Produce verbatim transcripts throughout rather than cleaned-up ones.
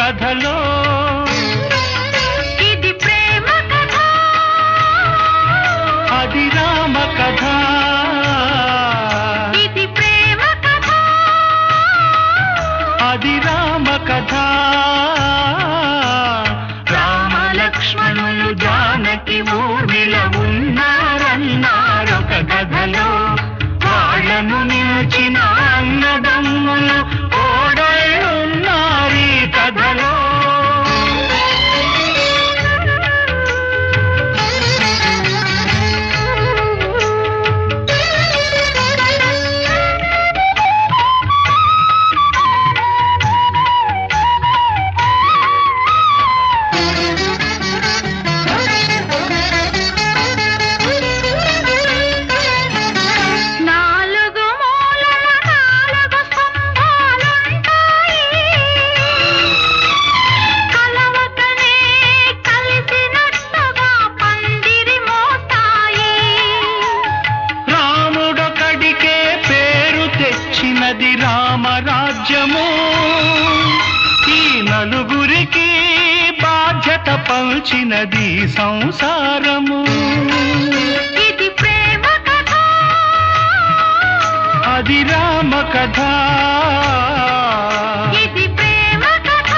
కథలో ఇది ప్రేమ కథ అది రామ కథ ఇది ప్రేమ కథ అది రామ కథ రామ లక్ష్మణులు జానకి ఊర్మిళ ఉన్నారన్నారొక కథలో వాళ్ళను నిలిచిన అన్నదమ్ములు ఓడలున్నారు ఈ కథలో చిన్నది రామరాజ్యము ఈ నలుగురికి బాధ్యత పంచినది సంసారము ఇది ప్రేమ కథ అది రామ కథ ఇది ప్రేమ కథ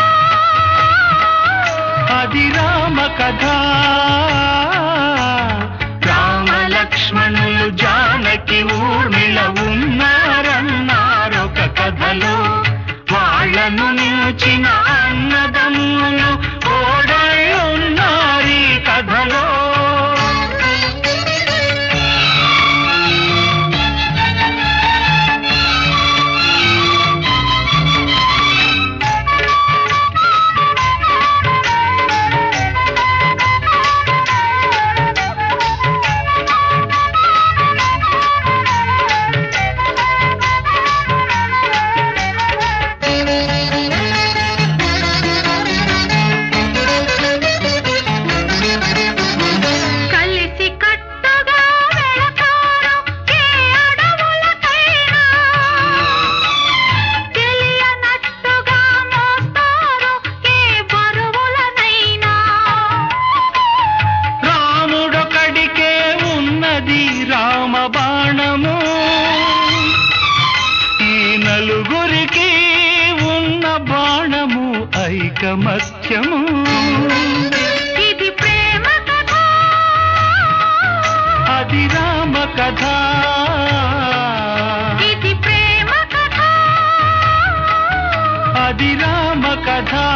అది రామ కథ రామ లక్ష్మణులు జానకి ఊర్మిళ ఉన్నారన్నారొక కథలో వాళ్ళను నిలిచిన అన్నదమ్ములు ఓడలున్నారు ఈ కథలో రామ బాణము ఈ నలుగురికి ఉన్న బాణము ఐకమత్యము ఇది ప్రేమ కథ అది రామ కథ ఇది ప్రేమ కథ అది రామ కథ